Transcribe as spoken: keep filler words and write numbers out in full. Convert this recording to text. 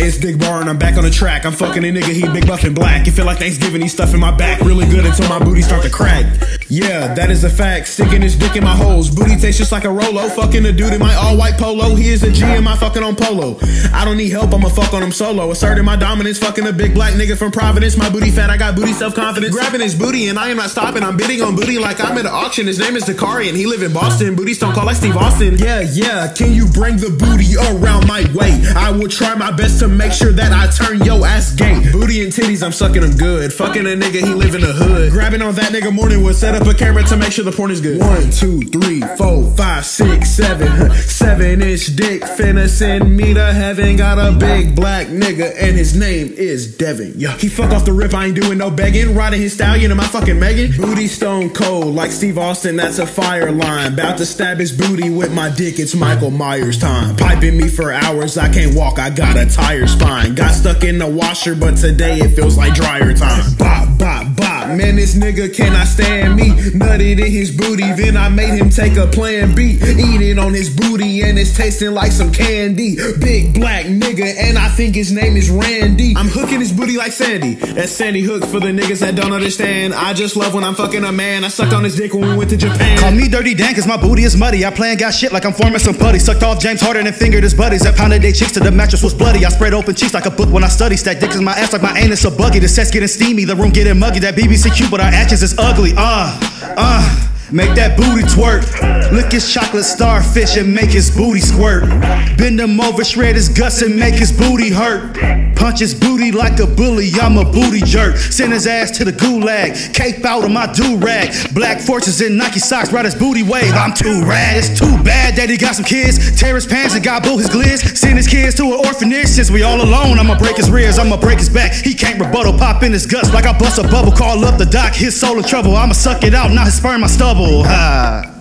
Hey, it's Big Bar and I'm back on the track. I'm fucking a nigga, he big buff and black. It feel like Thanksgiving, he stuffing my back really good until my booty start to crack. Yeah, that is a fact. Sticking his dick in my holes. Booty tastes just like a Rolo. Fucking a dude in my all white polo. He is a G and my fucking on polo. I don't need help, I'ma fuck on him solo. Asserting my dominance, fucking a big black nigga from Providence. My booty fat, I got booty self-confidence. Grabbing his booty and I am not stopping. I'm bidding on booty like I'm at an auction. His name is Dakari and he live in Boston. Booty stone call like Steve Austin. Yeah, yeah, can you bring the booty around my way? I will try my best to make sure that I turn yo ass gay. Booty and titties, I'm sucking them good. Fucking a nigga, he live in the hood. Grabbing on that nigga morning wood. Set up a camera to make sure the porn is good. One, two, three, four, five, six, seven. Seven inch dick finna send me to heaven. Got a big black nigga and his name is Devin. Yeah, he fuck off the rip, I ain't doing no begging. Riding his stallion in my fucking Megan. Booty stone cold like Steve Austin, that's a fire line. About to stab his booty with my dick, it's Michael Myers time. Piping me for hours, I can't walk, I got a tired spine. Got stuck in the washer, but today it feels like dryer time. Bop, bop, bop, man this nigga cannot stand me. Nutted in his booty, then I made him take a plan B. Eating on his booty and it's tasting like some candy. Big black nigga and I think his name is Randy. I'm hooking his booty like Sandy. That's Sandy Hook for the niggas that don't understand. I just love when I'm fucking a man. I sucked on his dick when we went to Japan. Call me Dirty Dan cause my booty is muddy. I play and got shit like I'm forming some putty. Sucked off James Harden and fingered his buddies. I pounded they cheeks till the mattress was bloody. I spread open cheeks like a book when I study. Stack dicks in my ass like my anus a buggy. The set's getting steamy, the room getting muggy. That B B C cute but our actions is ugly. Uh, uh Make that booty twerk. Lick his chocolate starfish and make his booty squirt. Bend him over, shred his guts and make his booty hurt. Punch his booty like a bully, I'm a booty jerk. Send his ass to the gulag, cape out of my do-rag. Black forces in Nike socks, ride his booty wave. I'm too rad, it's too bad that he got some kids. Tear his pants and got both his glids. Send his kids to an orphanage, since we all alone. I'ma break his rears, I'ma break his back. He can't rebuttal, pop in his guts like I bust a bubble. Call up the doc, his soul in trouble. I'ma suck it out, now his sperm my stubble. Ha.